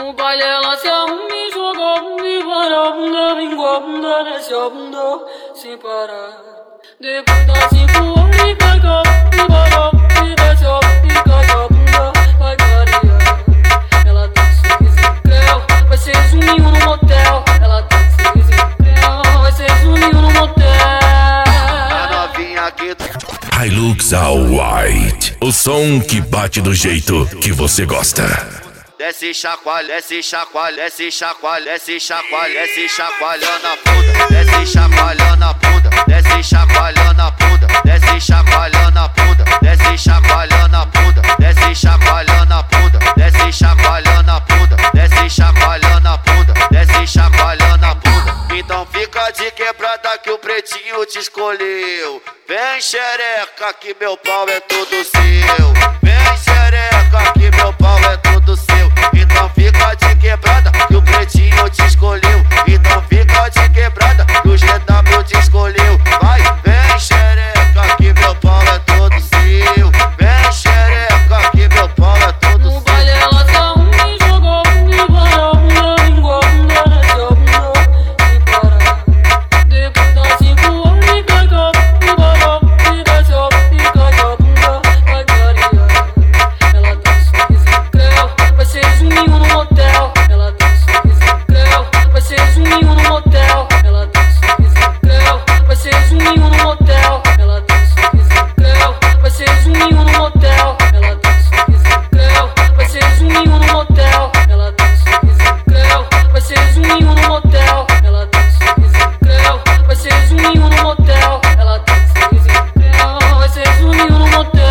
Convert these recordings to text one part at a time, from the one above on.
No baile ela se arruma e joga a bunda e para a bunda, vingou a bunda, desce a bunda sem parar. Depois dá 5 horas e pega a bunda e para a bunda e desce a bunda e cai a bunda, vai clarear. Ela tem sorriso incréu, vai ser zuminho no motel. Ela tem sorriso incréu, vai ser zuminho no motel. A novinha aqui Hilux All White, o som que bate do jeito que você gosta. desce chacoalha, desce chacoalha, desce chacoalha, desce chacoalha, desce chacoalhando a bunda, desce chacoalhando a bunda, desce chacoalhando a bunda, desce chacoalhando a bunda, desce chacoalhando a bunda, desce chacoalhando a bunda, desce chacoalhando a bunda, desce chacoalhando a bunda, desce chacoalhando a bunda. Então fica de quebrada que o pretinho te escolheu. Vem xereca que meu pau é todo seu. Vem xereca que meu pau é todo seu. Então fica de quebrada que o pretinho te escolheu. Então fica de quebrada que o GW te escolheu. Vai, vem xereca que meu pau é todo seu. Vem xereca que meu pau é todo seu. No baile ela se arruma e joga a bunda e para a bunda, vingou a bunda, desce a bunda sem parar. Depois dá 5 horas e pega a bunda e para a bunda e desce a bunda e cai a bunda, vai clarear. Ela tem sorriso incréu, vai ser zuminho no motel. Ela tem sorriso incréu, vai ser zuminho no motel. Ela tem sorriso incréu, vai ser zuminho no motel. Ela tem sorriso incréu, vai ser zuminho no motel. Ela tem sorriso incréu, vai ser zuminho no motel. Ela tem sorriso incréu, vai ser zuminho no motel. Ela tem sorriso incréu, vai ser zuminho no motel. Ela tem sorriso incréu, vai ser zuminho no motel.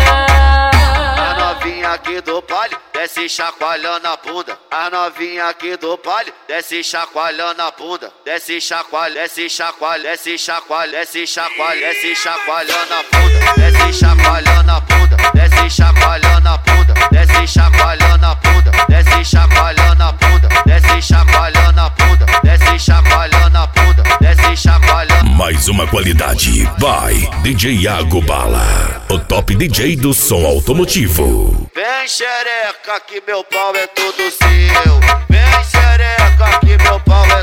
A novinha aqui do baile desce chacoalhando a bunda. A novinha aqui do baile desce chacoalhando a bunda. Desce chacoalha, desce chacoalha, desce chacoalha, desce chacoalha, desce chacoalhando a bunda. Desce chacoalhando a bunda, desce chacoalhando a bunda, desce chacoalhando a bunda, desce chacoalhando a bunda, desce chacoalhando a bunda, desce chacoalhando a bunda, desce chacoalhando. Mais uma qualidade, vai, DJ Iago Bala, o top DJ do som automotivo. Vem xereca que meu pau é todo seu. Vem xereca que meu pau é